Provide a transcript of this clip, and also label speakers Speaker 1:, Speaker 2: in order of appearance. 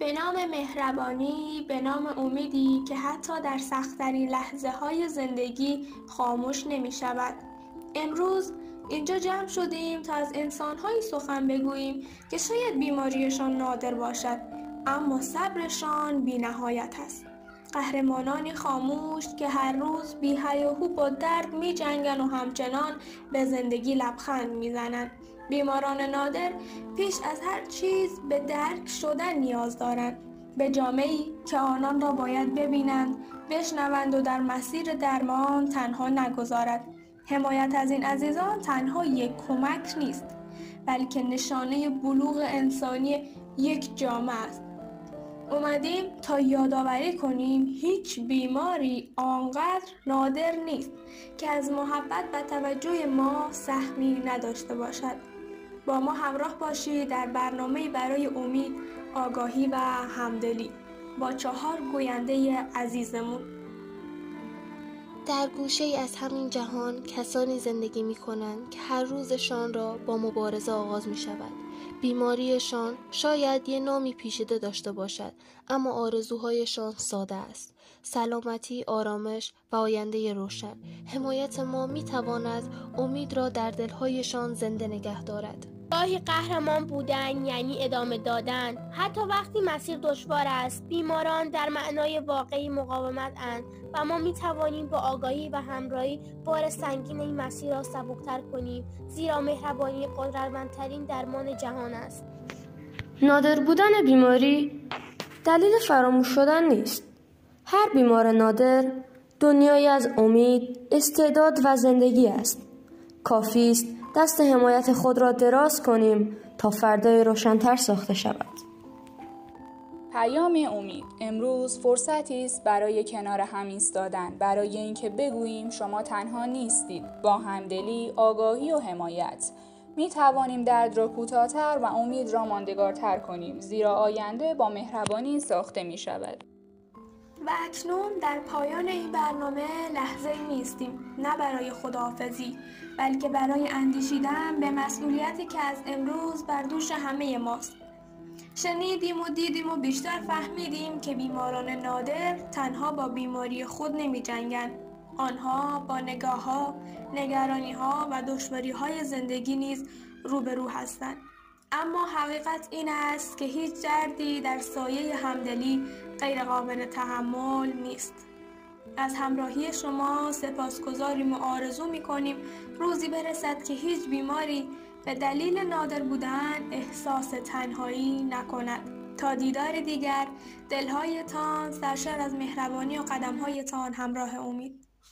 Speaker 1: به نام مهربانی، به نام امیدی که حتی در سخت‌ترین لحظه‌های زندگی خاموش نمی‌شود. امروز اینجا جمع شدیم تا از انسان‌هایی سخن بگوییم که شاید بیماریشان نادر باشد، اما صبرشان بی‌نهایت است. قهرمانانی خاموش که هر روز بی‌هیاهو با درد می‌جنگند و همچنان به زندگی لبخند می‌زنند. بیماران نادر پیش از هر چیز به درک شدن نیاز دارند، به جامعه‌ای که آنان را باید ببینند، بشنوند و در مسیر درمان تنها نگذارد. حمایت از این عزیزان تنها یک کمک نیست، بلکه نشانه بلوغ انسانی یک جامعه است. اومدیم تا یادآوری کنیم هیچ بیماری آنقدر نادر نیست که از محبت و توجه ما سهمی نداشته باشد. با ما همراه باشید در برنامه‌ای برای امید، آگاهی و همدلی با 4 گوینده عزیزمون.
Speaker 2: در گوشه‌ای از همین جهان کسانی زندگی می‌کنند که هر روزشان را با مبارزه آغاز می‌شود. بیماریشان شاید یه نامی پیچیده داشته باشد، اما آرزوهایشان ساده است. سلامتی، آرامش و آینده روشن. حمایت ما می‌تواند امید را در دل‌هایشان زنده نگه دارد.
Speaker 3: گاهی قهرمان بودن یعنی ادامه دادن، حتی وقتی مسیر دشوار است. بیماران در معنای واقعی مقاومت اند و ما می توانیم با آگاهی و همراهی بار سنگین این مسیر را سبکتر کنیم، زیرا مهربانی قدرتمندترین درمان جهان است.
Speaker 4: نادر بودن بیماری دلیل فراموش شدن نیست. هر بیمار نادر دنیایی از امید، استعداد و زندگی است. کافی است دست حمایت خود را دراز کنیم تا فردای روشن‌تر ساخته شود.
Speaker 5: پیام امید. امروز فرصتی است برای کنار هم ایستادن، برای اینکه بگوییم شما تنها نیستید. با همدلی، آگاهی و حمایت می توانیم درد را کوتاه‌تر و امید را ماندگارتر کنیم، زیرا آینده با مهربانی ساخته می شود.
Speaker 1: و اکنون در پایان این برنامه لحظه‌ای نیستیم، نه برای خداحافظی، بلکه برای اندیشیدن به مسئولیتی که از امروز بر دوش همه ماست. شنیدیم و دیدیم و بیشتر فهمیدیم که بیماران نادر تنها با بیماری خود نمی جنگن. آنها با نگاه‌ها، نگرانی‌ها و دشواری‌های زندگی نیز روبرو هستند. اما حقیقت این است که هیچ دردی در سایه همدلی غیر قابل تحمل نیست. از همراهی شما سپاسگزاریم و آرزو می‌کنیم روزی برسد که هیچ بیماری به دلیل نادر بودن احساس تنهایی نکند. تا دیدار دیگر، دلهایتان سرشار از مهربانی و قدمهایتان همراه امید.